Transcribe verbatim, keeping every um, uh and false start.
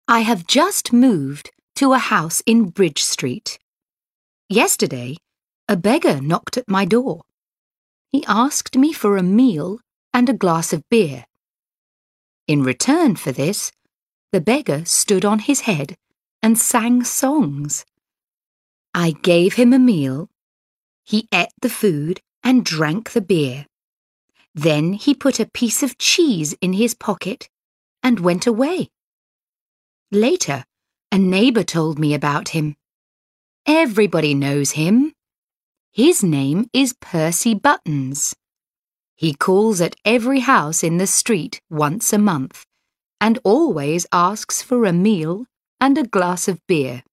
I have just moved to a house in Bridge Street. Yesterday, a beggar knocked at my door. He asked me for a meal and a glass of beer. In return for this, the beggar stood on his head and sang songs. I gave him a meal. He ate the food and drank the beer. Then he put a piece of cheese in his pocket and went away. Later, a neighbour told me about him. Everybody knows him. His name is Percy Buttons. He calls at every house in the street once a month and always asks for a meal and a glass of beer.